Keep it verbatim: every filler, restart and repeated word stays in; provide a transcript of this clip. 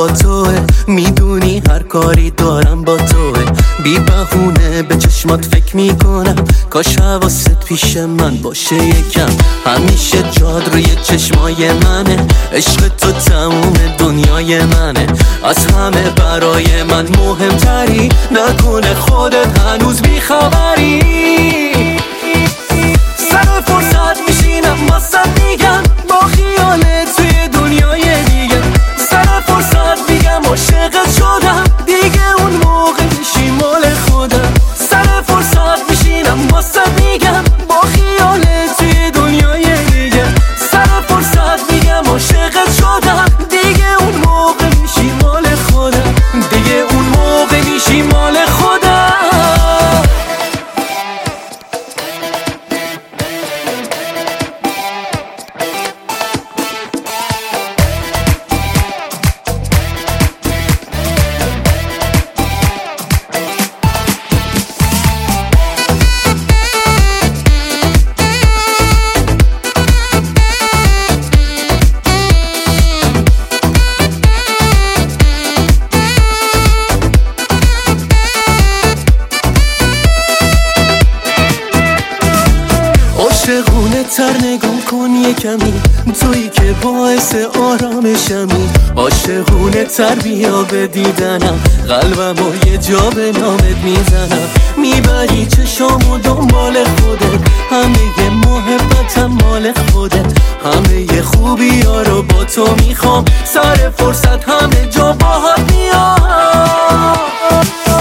با توه، میدونی هر کاری دارم با توه. بی بهونه به چشمات فکر میکنم، کاش حواست پیش من باشه یکم. همیشه جاد روی چشمای منه، عشق تو تموم دنیای منه. از همه برای من مهمتری، نکنه خودت هنوز بیخبری. سر فرصت میشینم واسه میگم با خیالت توی دنیای دیگه. سر فرصت میگم عاشقت شدم، دیگه اون موقع میشی مال خودم. سر فرصت میشینم واسه میگم با خیالت توی دنیای دیگه. سر فرصت میگم عاشقت شدم، دیگه اون موقع میشی مال خودم. دیگه اون موقع میشی مال خودم. عاشقونه تر نگاه کن یه کمی، تویی که باعث آرامشمی. عاشقونه تر بیا به دیدنم، قلبم و یه جا به نامت میزنم. میبری چشامو دنبال خودت، همه محبتم مال خودت. همه خوبی ها رو با تو میخوام، سر فرصت همه جا باهات میام.